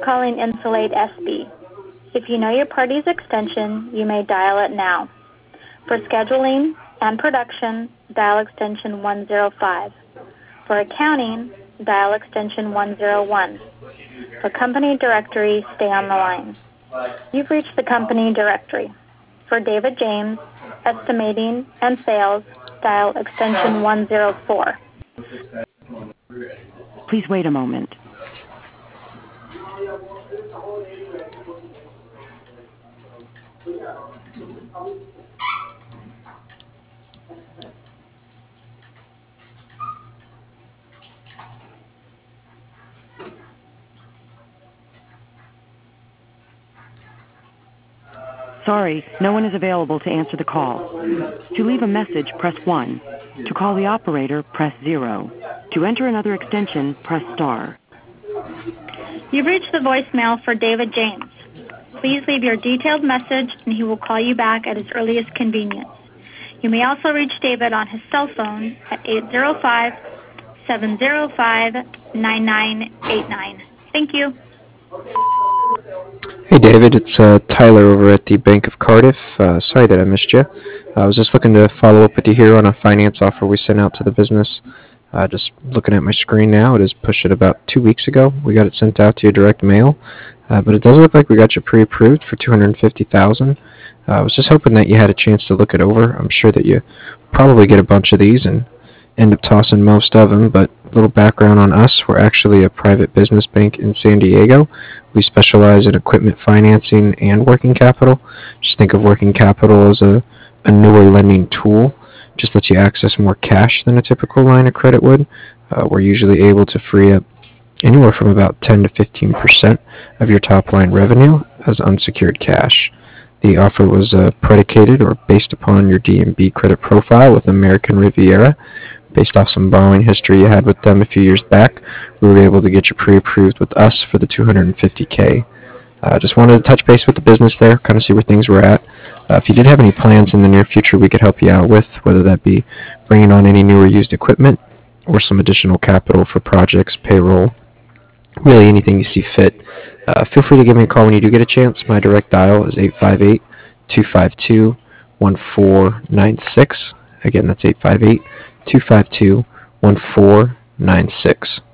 calling Insulate SB. If you know your party's extension, you may dial it now. For scheduling and production, dial extension 105. For accounting, dial extension 101. For company directory, stay on the line. You've reached the company directory. For David James, estimating and sales, dial extension 104. Please wait a moment. Sorry, no one is available to answer the call. To leave a message, press 1. To call the operator, press 0. To enter another extension, press star. You've reached the voicemail for David James. Please leave your detailed message and he will call you back at his earliest convenience. You may also reach David on his cell phone at 805-705-9989. Thank you. Hey David, it's Tyler over at the Bank of Cardiff. Sorry that I missed you. I was just looking to follow up with you here on a finance offer we sent out to the business. Just looking at my screen now, it is pushed it about 2 weeks ago. We got it sent out to your direct mail, but it does look like we got you pre-approved for $250,000. I was just hoping that you had a chance to look it over. I'm sure that you probably get a bunch of these and end up tossing most of them, but a little background on us. We're actually a private business bank in San Diego. We specialize in equipment financing and working capital. Just think of working capital as a newer lending tool. Just lets you access more cash than a typical line of credit would. We're usually able to free up anywhere from about 10 to 15% of your top line revenue as unsecured cash. The offer was predicated or based upon your D&B credit profile with American Riviera. Based off some borrowing history you had with them a few years back, we were able to get you pre-approved with us for the $250K. Just wanted to touch base with the business there, kind of see where things were at. If you did have any plans in the near future we could help you out with, whether that be bringing on any new or used equipment or some additional capital for projects, payroll, really anything you see fit, feel free to give me a call when you do get a chance. My direct dial is 858-252-1496. Again, that's 858-252-1496.